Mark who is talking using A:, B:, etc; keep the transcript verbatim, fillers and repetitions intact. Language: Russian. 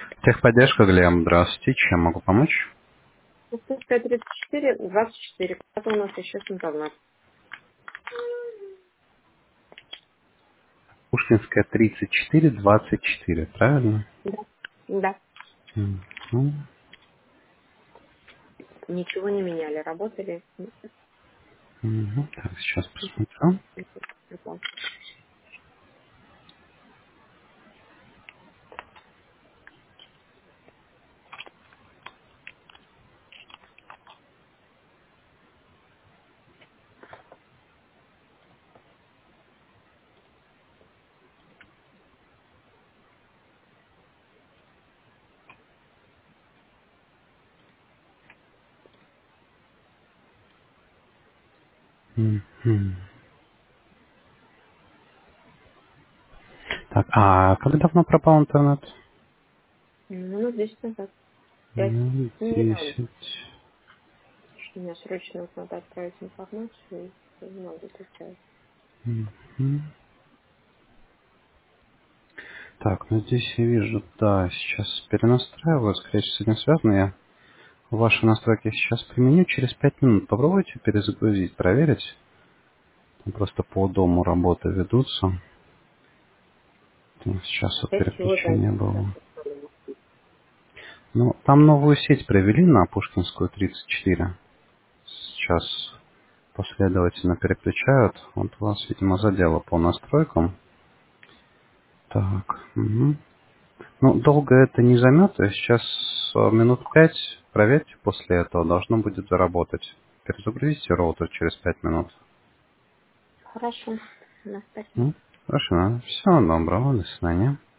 A: Техподдержка, Глеб, здравствуйте. Чем могу помочь?
B: Пушкинская тридцать четыре, двадцать четыре. Это у нас еще с интернет.
A: Пушкинская тридцать четыре, двадцать четыре, правильно?
B: Да. Да.
A: Мгм.
B: Ничего не меняли. Работали.
A: Мгм. Так, сейчас посмотрю. Мгм. Так, а как давно пропал интернет?
B: Ну, десять назад. Пять.
A: Ну,
B: Ну, недавно.
A: десять.
B: Что мне срочно вот надо отправить информацию. И не могу это сделать.
A: Мгм. Так, ну здесь я вижу, да, сейчас перенастраиваю, скорее всего, с этим связано. Я ваши настройки сейчас применю. Через пять минут попробуйте перезагрузить, проверить. Там просто по дому работы ведутся. Там сейчас вот
B: Опять чего
A: переключение
B: зависит?
A: было. Ну, там новую сеть провели на Пушкинскую тридцать четыре. Сейчас последовательно переключают. Вот у вас, видимо, задело по настройкам. Так. Мгм. Ну, долго это не займет. То есть сейчас э, минут пять проверьте, после этого должно будет заработать. Перезагрузите роутер через пять минут.
B: Хорошо. Да, спасибо.
A: Ну, хорошо. Всего доброго. До свидания.